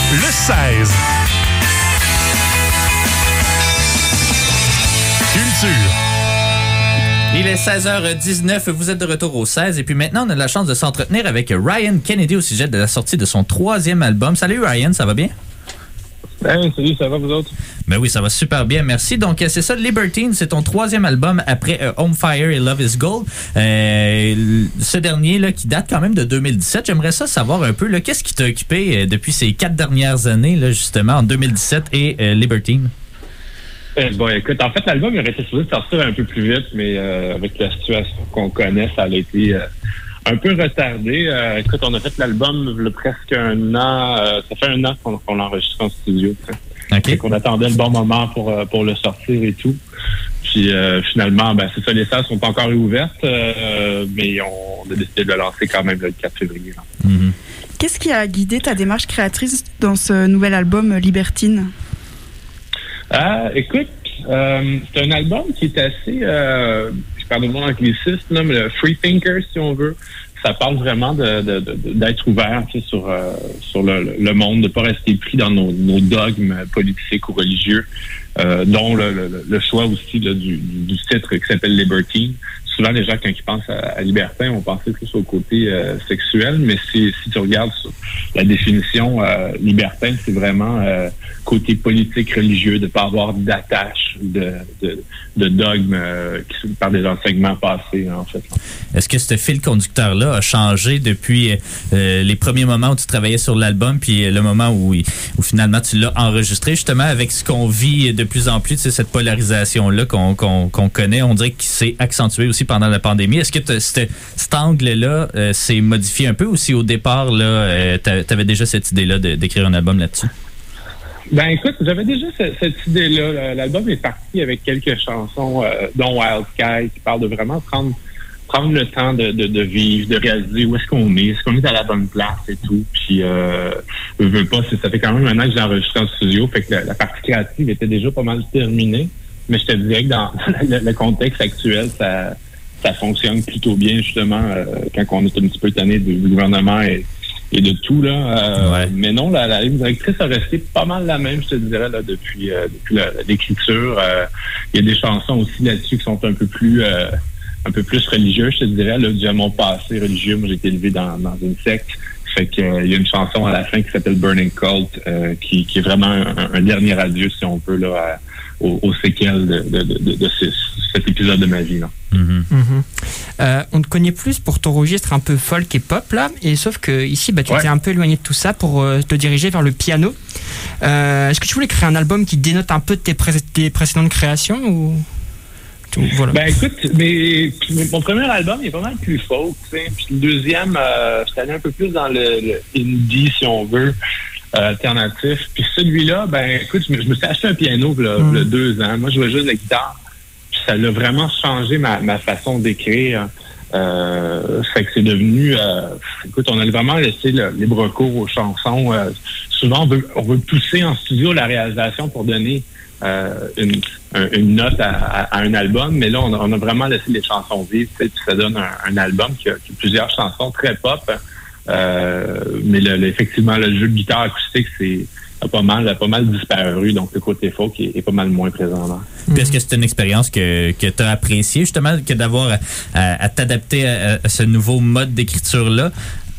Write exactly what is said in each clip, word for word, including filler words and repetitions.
le seize. Culture. Il est seize heures dix-neuf, vous êtes de retour au seize et puis maintenant on a la chance de s'entretenir avec Ryan Kennedy au sujet de la sortie de son troisième album. Salut Ryan, ça va bien? Hey, salut, ça va vous autres? Ben oui, ça va super bien, merci. Donc c'est ça, Libertine, c'est ton troisième album après euh, Home Fire et Love is Gold. Euh, ce dernier là qui date quand même de deux mille dix-sept. J'aimerais ça savoir un peu là, qu'est-ce qui t'a occupé euh, depuis ces quatre dernières années là justement en deux mille dix-sept et euh, Libertine? Eh bon, écoute, en fait, l'album il aurait été supposé sortir un peu plus vite, mais euh, avec la situation qu'on connaît, ça a été euh, un peu retardé. Euh, écoute, on a fait l'album il y a presque un an. Euh, ça fait un an qu'on, qu'on l'a enregistré en studio. Okay. Qu'on attendait le bon moment pour, euh, pour le sortir et tout. Puis euh, finalement, ben c'est ça, les salles sont pas encore ouvertes, euh, mais on, on a décidé de le lancer quand même le quatre février. Mm-hmm. Qu'est-ce qui a guidé ta démarche créatrice dans ce nouvel album Libertine? Ah, écoute, euh, c'est un album qui est assez, euh, je parle de mon anglicisme, là, mais le free thinker, si on veut. Ça parle vraiment de, de, de, d'être ouvert, tu sais, sur, euh, sur le, le monde, de ne pas rester pris dans nos, nos dogmes politiques ou religieux, euh, dont le, le, le choix aussi là, du, du titre qui s'appelle Libertine. Souvent, les gens, quand ils pensent à, à libertin, vont penser plus au côté euh, sexuel, mais si, si tu regardes la définition, euh, libertin, c'est vraiment euh, côté politique, religieux, de ne pas avoir d'attache, de, de, de dogme euh, qui, par des enseignements passés, en fait. Est-ce que ce fil conducteur-là a changé depuis euh, les premiers moments où tu travaillais sur l'album, puis le moment où, où finalement tu l'as enregistré, justement avec ce qu'on vit de plus en plus, tu sais, cette polarisation-là qu'on, qu'on, qu'on connaît, on dirait qu'il s'est accentué aussi pendant la pandémie. Est-ce que cet, cet angle-là euh, s'est modifié un peu ou si au départ, là, euh, tu avais déjà cette idée-là de, d'écrire un album là-dessus? Ben écoute, j'avais déjà cette, cette idée-là. L'album est parti avec quelques chansons, euh, dont Wild Sky, qui parle de vraiment prendre prendre le temps de, de, de vivre, de réaliser où est-ce qu'on est, est-ce qu'on est à la bonne place et tout. Puis, euh, je veux pas, ça fait quand même un an que j'ai enregistré en studio, fait que la, la partie créative était déjà pas mal terminée. Mais je te dirais que dans le, le contexte actuel, ça, ça fonctionne plutôt bien, justement, euh, quand on est un petit peu tanné du, du gouvernement et, et de tout, là. Euh, ouais. Mais non, la, la ligne directrice a resté pas mal la même, je te dirais, là, depuis, euh, depuis la, l'écriture. Euh, il y a des chansons aussi là-dessus qui sont un peu plus... Euh, un peu plus religieux, je te dirais, là, du mon passé religieux. Moi, j'ai été élevé dans, dans une secte. Fait que euh, il y a une chanson à la fin qui s'appelle Burning Cult, euh, qui, qui est vraiment un, un dernier adieu, si on peut, là, à, aux, aux séquelles de, de, de, de, de ce, cet épisode de ma vie, là. Mm-hmm. Mm-hmm. Euh, on te connaît plus pour ton registre un peu folk et pop, là, et sauf que ici, bah, tu ouais. t'es un peu éloigné de tout ça pour euh, te diriger vers le piano. Euh, est-ce que tu voulais créer un album qui dénote un peu de tes, pré- tes précédentes créations ou... Voilà. Ben écoute, mais, mais mon premier album il est pas mal plus folk, tu sais. Puis le deuxième, euh, c'est allé un peu plus dans le, le indie, si on veut, euh, alternatif. Puis celui-là, ben écoute, je me, je me suis acheté un piano il y a mm. deux ans. Moi, je jouais juste de la guitare. Puis ça l'a vraiment changé ma, ma façon d'écrire. Euh, fait que c'est devenu, euh, écoute, on a vraiment laissé le libre cours aux chansons. Euh, souvent, on veut, on veut pousser en studio la réalisation pour donner Euh, une, un, une note à, à, à un album, mais là, on a, on a vraiment laissé les chansons vivre, tu sais, puis ça donne un, un album qui a, qui a plusieurs chansons très pop, euh, mais le, le, effectivement, le jeu de guitare acoustique, c'est a pas mal, a pas mal disparu, donc le côté folk est, est pas mal moins présent là. Puis est-ce que c'est une expérience que, que tu as appréciée, justement, que d'avoir à, à, à t'adapter à, à ce nouveau mode d'écriture-là?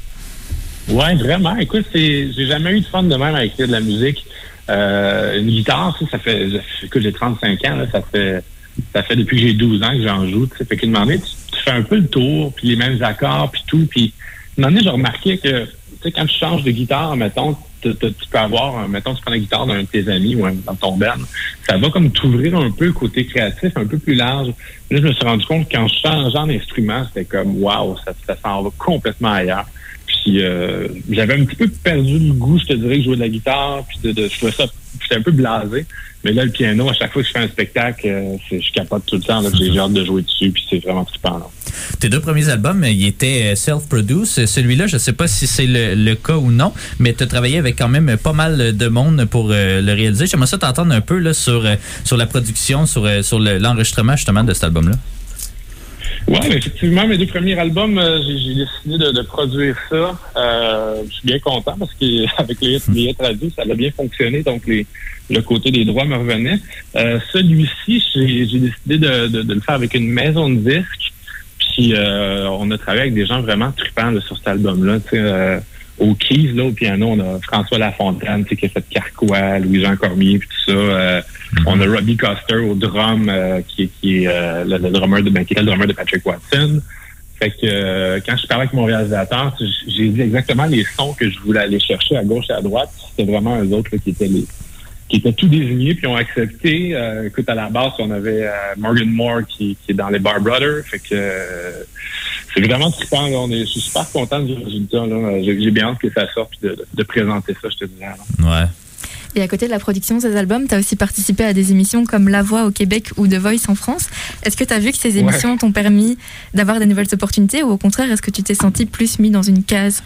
Ouais, vraiment. Écoute, c'est, j'ai jamais eu de fun de même à écrire de la musique. Euh, une guitare, ça, ça fait, écoute, j'ai trente-cinq ans, là, ça fait, ça fait depuis que j'ai douze ans que j'en joue, tu sais, fait qu'une moment donné, tu, tu fais un peu le tour, puis les mêmes accords, puis tout, puis une moment donné, j'ai remarqué que, tu sais, quand tu changes de guitare, mettons, tu, tu, tu peux avoir, mettons, tu prends la guitare d'un de tes amis ou dans ton band, ça va comme t'ouvrir un peu le côté créatif, un peu plus large. Là, je me suis rendu compte que quand je changeais d'instrument, c'était comme, waouh, ça, ça s'en va complètement ailleurs. Puis euh, j'avais un petit peu perdu le goût, je te dirais, de jouer de la guitare, puis de, de je trouvais ça, j'étais un peu blasé. Mais là, le piano, à chaque fois que je fais un spectacle, euh, c'est, je capote tout le temps, là, j'ai hâte de jouer dessus, puis c'est vraiment trippant. Là. Tes deux premiers albums, ils étaient self-produced. Celui-là, je ne sais pas si c'est le, le cas ou non, mais tu as travaillé avec quand même pas mal de monde pour euh, le réaliser. J'aimerais ça t'entendre un peu là, sur, sur la production, sur, sur le, l'enregistrement justement de cet album-là. Oui, effectivement, mes deux premiers albums, euh, j'ai, j'ai décidé de, de produire ça. Euh, je suis bien content parce qu'avec les, les hits radio, ça a bien fonctionné, donc les, le côté des droits me revenait. Euh, celui-ci, j'ai, j'ai décidé de, de, de le faire avec une maison de disques. Puis euh, on a travaillé avec des gens vraiment trippants là, sur cet album-là. Tu sais, euh, au keys, là, au piano, on a François Lafontaine, tu sais, qui a fait Carquois, Louis-Jean Cormier, puis tout ça. Euh, mm-hmm. On a Robbie Coster au drum, euh, qui, qui est euh, le, le drummer de ben, qui est le drummer de Patrick Watson. Fait que euh, quand je parlais avec mon réalisateur, j'ai dit exactement les sons que je voulais aller chercher à gauche et à droite. C'était vraiment eux autres là, qui étaient les qui étaient tout désignés puis ont accepté. Euh, écoute, à la base, on avait euh, Morgan Moore qui, qui est dans les Bar Brothers. Fait que euh, c'est vraiment trippant. Là. On est, je suis super content du résultat. Là. J'ai, j'ai bien hâte que ça sorte et de, de, de présenter ça, je te disais. Ouais. Et à côté de la production de ces albums, tu as aussi participé à des émissions comme La Voix au Québec ou The Voice en France. Est-ce que tu as vu que ces émissions ouais. t'ont permis d'avoir des nouvelles opportunités ou au contraire, est-ce que tu t'es senti plus mis dans une case?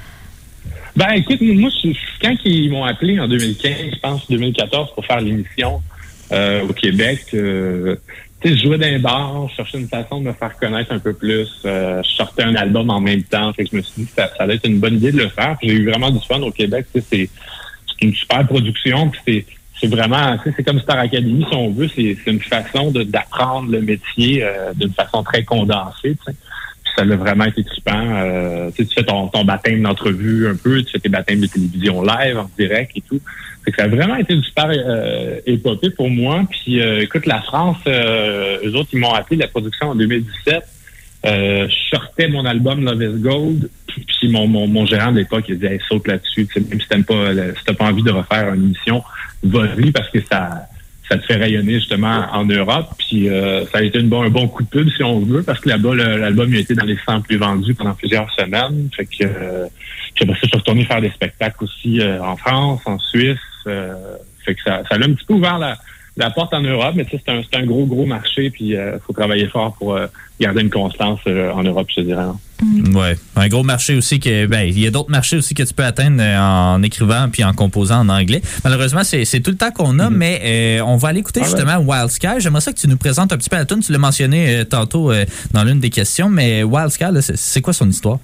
Ben, écoute, moi, je, quand ils m'ont appelé en deux mille quinze, je pense, deux mille quatorze, pour faire l'émission euh, au Québec, euh, tu sais, je jouais dans un bar, je cherchais une façon de me faire connaître un peu plus. Euh, je sortais un album en même temps, fait que je me suis dit que ça, ça allait être une bonne idée de le faire. Puis j'ai eu vraiment du fun au Québec. Tu sais, c'est, c'est une super production, puis c'est, c'est vraiment, tu sais, c'est comme Star Academy, si on veut, c'est, c'est une façon de, d'apprendre le métier euh, d'une façon très condensée, tu sais. Ça l'a vraiment été trippant. Euh, tu sais, tu fais ton, ton baptême d'entrevue un peu, tu fais tes baptêmes de télévision live, en direct et tout. Fait que ça a vraiment été une super euh, épopée pour moi. Puis, euh, écoute, la France, euh, eux autres, ils m'ont appelé la production en deux mille dix-sept. Euh, je sortais mon album Love is Gold. Puis mon, mon, mon gérant de l'époque, il a dit hey, saute là-dessus. Tu sais, même si t'aimes pas, si t'as pas envie de refaire une émission, vas-y parce que ça... ça te fait rayonner justement en Europe. Puis euh, ça a été une bon, un bon coup de pub, si on veut, parce que là-bas, le, l'album a été dans les cent plus vendus pendant plusieurs semaines. Fait que euh, puis après ça, je suis retourné faire des spectacles aussi euh, en France, en Suisse. Euh, fait que ça, ça a un petit peu ouvert la, la porte en Europe, mais tu sais, c'est un, c'est un gros, gros marché, puis il euh, faut travailler fort pour euh, garder une constance euh, en Europe, je te dirais. Mmh. Ouais, un gros marché aussi que ben il y a d'autres marchés aussi que tu peux atteindre en écrivant puis en composant en anglais. Malheureusement, c'est c'est tout le temps qu'on a, mmh. mais euh, on va aller écouter ah justement ouais. Wild Sky. J'aimerais ça que tu nous présentes un petit peu la tune. Tu l'as mentionné euh, tantôt euh, dans l'une des questions, mais Wild Sky, là, c'est, c'est quoi son histoire?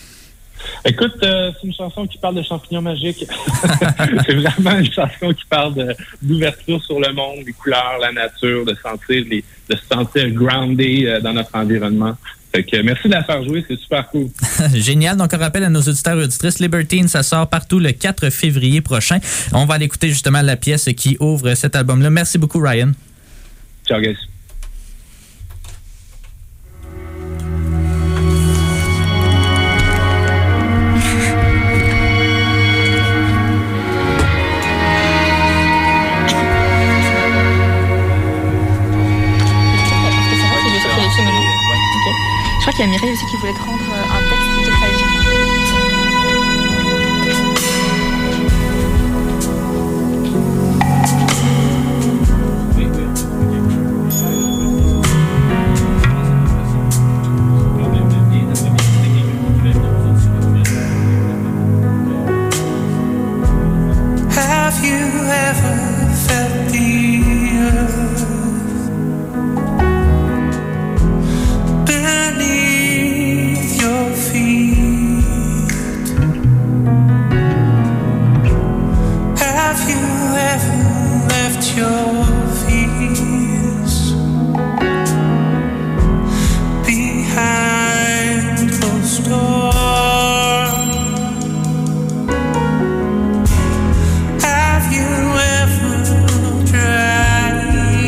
Écoute, euh, c'est une chanson qui parle de champignons magiques. C'est vraiment une chanson qui parle de, d'ouverture sur le monde, des couleurs, la nature, de sentir les, de se sentir groundé euh, dans notre environnement. Fait que merci de la faire jouer, c'est super cool. Génial. Donc, on rappelle à nos auditeurs et auditrices, Libertine, ça sort partout le quatre février prochain. On va aller écouter justement la pièce qui ouvre cet album-là. Merci beaucoup, Ryan. Ciao, guys. Je crois qu'il y a Mireille aussi qui voulait te rendre un texte qu'il fallait dire. Have you ever felt the earth beneath your feet? Have you ever left your fears behind closed doors? Have you ever tried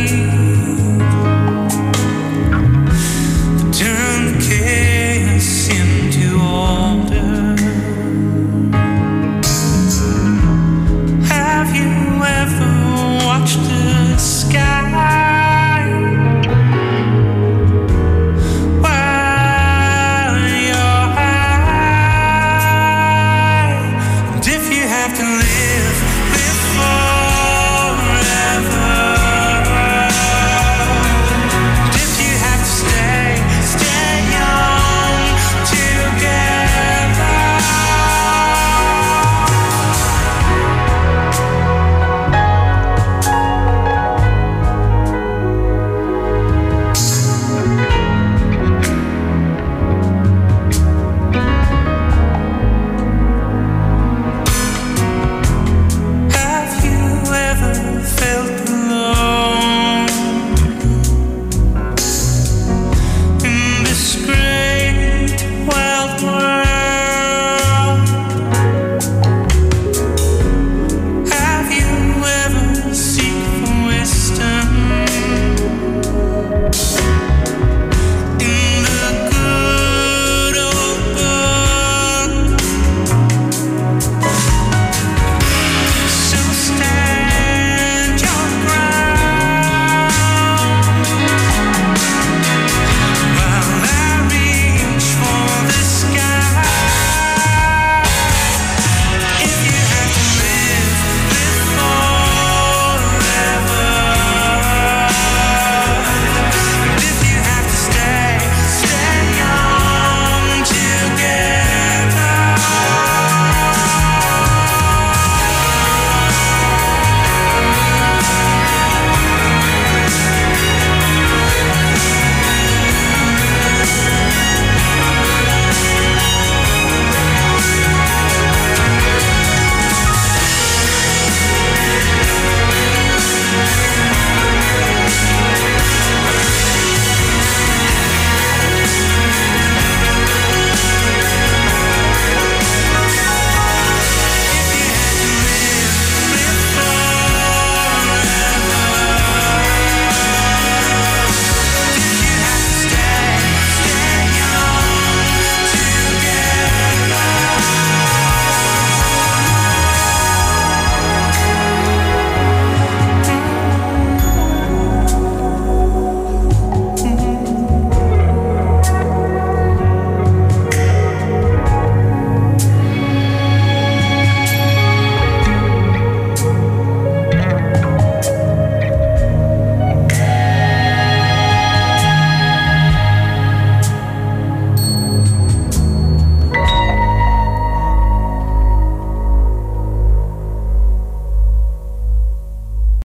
to turn the chaos into order? Have you ever watched the sky while you're high? And if you have to live, live for